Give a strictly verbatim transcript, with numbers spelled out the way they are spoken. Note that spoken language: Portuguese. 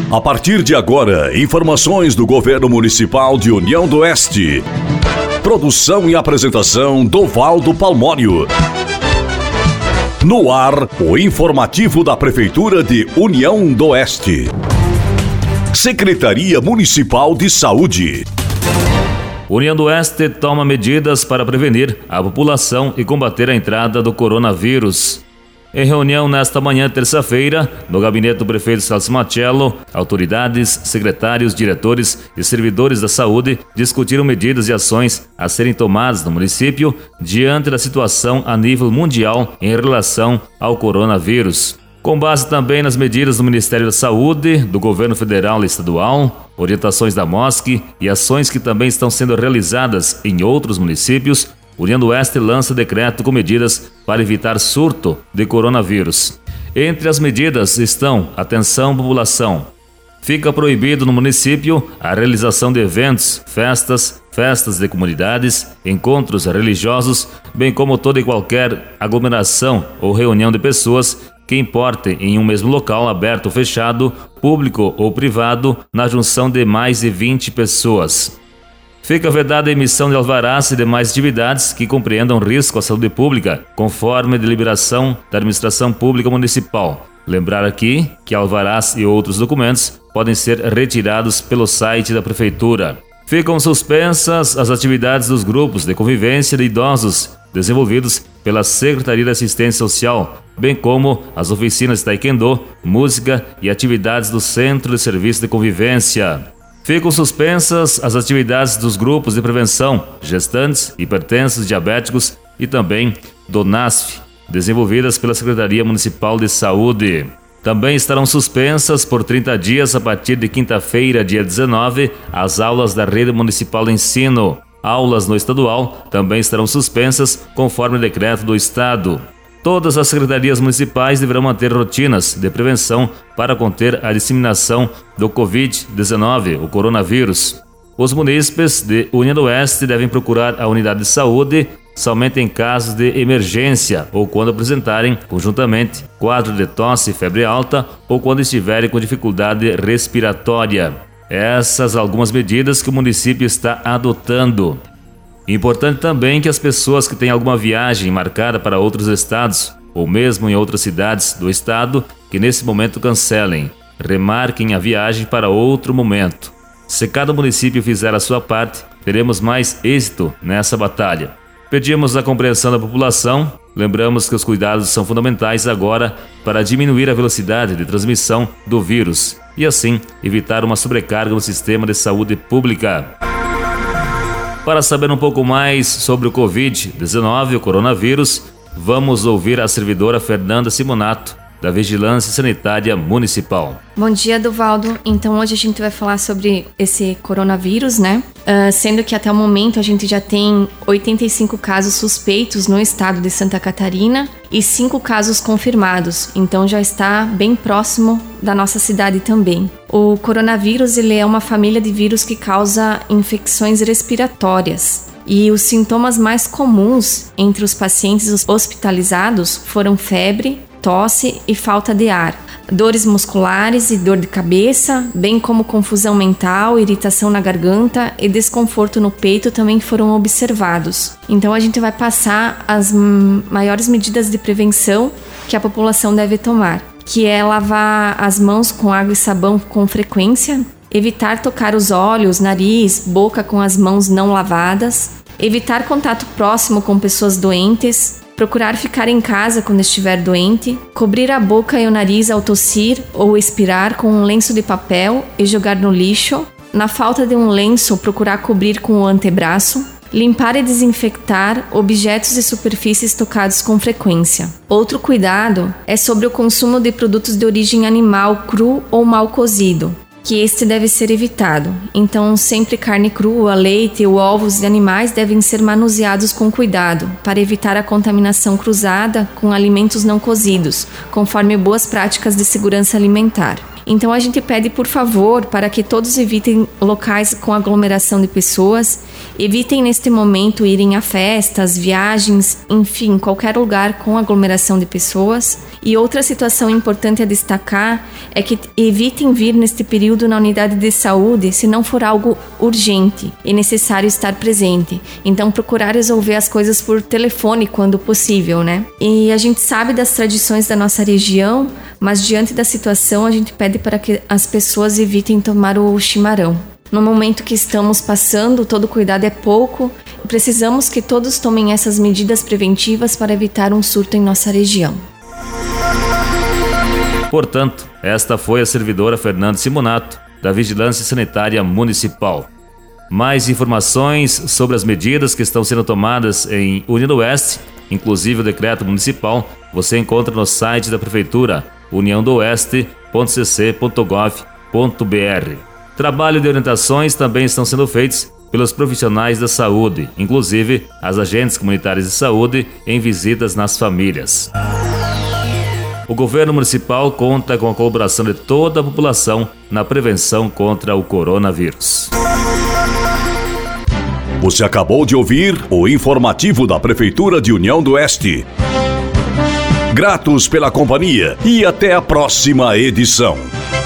A partir de agora, informações do Governo Municipal de União do Oeste. Produção e apresentação Dovaldo Palmório. No ar, o informativo da Prefeitura de União do Oeste. Secretaria Municipal de Saúde. União do Oeste toma medidas para prevenir a população e combater a entrada do coronavírus. Em reunião nesta manhã, terça-feira, no gabinete do prefeito Celso Machello, autoridades, secretários, diretores e servidores da saúde discutiram medidas e ações a serem tomadas no município diante da situação a nível mundial em relação ao coronavírus. Com base também nas medidas do Ministério da Saúde, do Governo Federal e Estadual, orientações da M O S C e ações que também estão sendo realizadas em outros municípios, União do Oeste lança decreto com medidas para evitar surto de coronavírus. Entre as medidas estão: atenção população. Fica proibido no município a realização de eventos, festas, festas de comunidades, encontros religiosos, bem como toda e qualquer aglomeração ou reunião de pessoas que importem em um mesmo local aberto ou fechado, público ou privado, na junção de mais de vinte pessoas. Fica vedada a emissão de alvarás e demais atividades que compreendam risco à saúde pública, conforme a deliberação da Administração Pública Municipal. Lembrar aqui que alvarás e outros documentos podem ser retirados pelo site da Prefeitura. Ficam suspensas as atividades dos grupos de convivência de idosos desenvolvidos pela Secretaria de Assistência Social, bem como as oficinas de taekwondo, música e atividades do Centro de Serviço de Convivência. Ficam suspensas as atividades dos grupos de prevenção, gestantes, hipertensos, diabéticos e também do N A S F, desenvolvidas pela Secretaria Municipal de Saúde. Também estarão suspensas por trinta dias a partir de quinta-feira, dia dezenove, as aulas da Rede Municipal de Ensino. Aulas no estadual também estarão suspensas conforme o decreto do Estado. Todas as secretarias municipais deverão manter rotinas de prevenção para conter a disseminação do covid dezenove, o coronavírus. Os munícipes de União do Oeste devem procurar a unidade de saúde somente em casos de emergência ou quando apresentarem, conjuntamente, quadro de tosse e febre alta ou quando estiverem com dificuldade respiratória. Essas algumas medidas que o município está adotando. Importante também que as pessoas que têm alguma viagem marcada para outros estados ou mesmo em outras cidades do estado, que nesse momento cancelem, remarquem a viagem para outro momento. Se cada município fizer a sua parte, teremos mais êxito nessa batalha. Pedimos a compreensão da população, lembramos que os cuidados são fundamentais agora para diminuir a velocidade de transmissão do vírus e assim evitar uma sobrecarga no sistema de saúde pública. Para saber um pouco mais sobre o covid dezenove, o coronavírus, vamos ouvir a servidora Fernanda Simonato, da Vigilância Sanitária Municipal. Bom dia, Dovaldo. Então hoje a gente vai falar sobre esse coronavírus, né? Uh, sendo que até o momento a gente já tem oitenta e cinco casos suspeitos no estado de Santa Catarina e cinco casos confirmados. Então já está bem próximo da nossa cidade também. O coronavírus, ele é uma família de vírus que causa infecções respiratórias. E os sintomas mais comuns entre os pacientes hospitalizados foram febre, tosse e falta de ar, dores musculares e dor de cabeça, bem como confusão mental, irritação na garganta e desconforto no peito também foram observados. Então a gente vai passar as maiores medidas de prevenção que a população deve tomar, que é lavar as mãos com água e sabão com frequência, evitar tocar os olhos, nariz, boca com as mãos não lavadas, evitar contato próximo com pessoas doentes, procurar ficar em casa quando estiver doente, cobrir a boca e o nariz ao tossir ou expirar com um lenço de papel e jogar no lixo. Na falta de um lenço, procurar cobrir com o antebraço. Limpar e desinfectar objetos e superfícies tocados com frequência. Outro cuidado é sobre o consumo de produtos de origem animal cru ou mal cozido, que este deve ser evitado. Então, sempre carne crua, leite ou ovos de animais devem ser manuseados com cuidado, para evitar a contaminação cruzada com alimentos não cozidos, conforme boas práticas de segurança alimentar. Então a gente pede, por favor, para que todos evitem locais com aglomeração de pessoas, evitem neste momento irem a festas, viagens, enfim, qualquer lugar com aglomeração de pessoas. E outra situação importante a destacar é que evitem vir neste período na unidade de saúde se não for algo urgente e necessário estar presente. Então procurar resolver as coisas por telefone quando possível, né? E a gente sabe das tradições da nossa região, mas diante da situação a gente pede para que as pessoas evitem tomar o chimarrão. No momento que estamos passando, todo cuidado é pouco. Precisamos que todos tomem essas medidas preventivas para evitar um surto em nossa região. Portanto, esta foi a servidora Fernanda Simonato, da Vigilância Sanitária Municipal. Mais informações sobre as medidas que estão sendo tomadas em União do Oeste, inclusive o decreto municipal, você encontra no site da Prefeitura, união do oeste ponto c c ponto gov ponto b r. Trabalho de orientações também estão sendo feitos pelos profissionais da saúde, inclusive as agentes comunitárias de saúde, em visitas nas famílias. O governo municipal conta com a colaboração de toda a população na prevenção contra o coronavírus. Você acabou de ouvir o informativo da Prefeitura de União do Oeste. Gratos pela companhia e até a próxima edição.